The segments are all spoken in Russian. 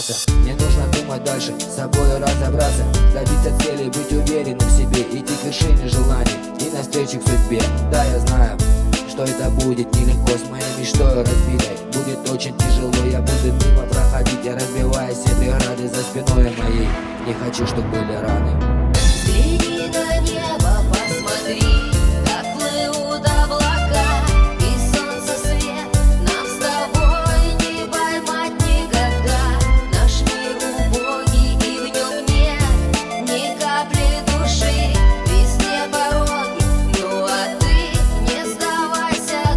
остаться. Мне нужно думать дальше, с собой разобраться, добиться цели, быть уверенным в себе, идти к вершине желаний и навстречу к судьбе. Да, я знаю, что это будет нелегко, с моей мечтой разбитой будет очень тяжело. Я буду мимо проходить, я разбиваю все преграды за спиной моей. Не хочу, чтобы были раны. Взгляни на небо, посмотри, как плывут облака, и солнце свет нам с тобой не поймать никогда. Наш мир убогий, и в нем нет ни капли души, везде пороги, ну а ты не сдавайся.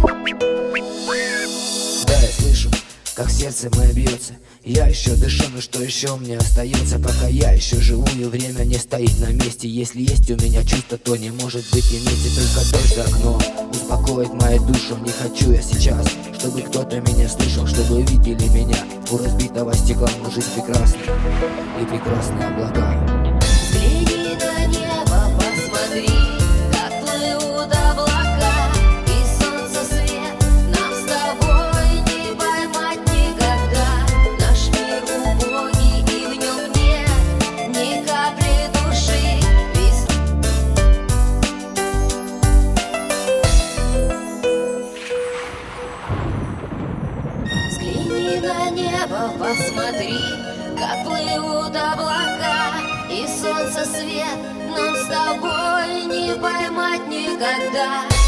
Да, я слышу, как сердце мое бьется. Я еще дышу, но что еще мне остается? Пока я еще живу, и время не стоит на месте. Если есть у меня чувство, то не может быть и вместе. Только дождь за окном успокоит мою душу. Не хочу я сейчас, чтобы кто-то меня слышал, чтобы видели меня у разбитого стекла. Но жизнь прекрасна, и прекрасные облака. Взгляни на небо, посмотри, как плывут облака, и солнце свет нам с тобой не поймать никогда. Наш мир убогий, и в нем нет ни капли души. Взгляни на небо, посмотри, как плывут облака, и солнце свет нам с тобой не поймать никогда.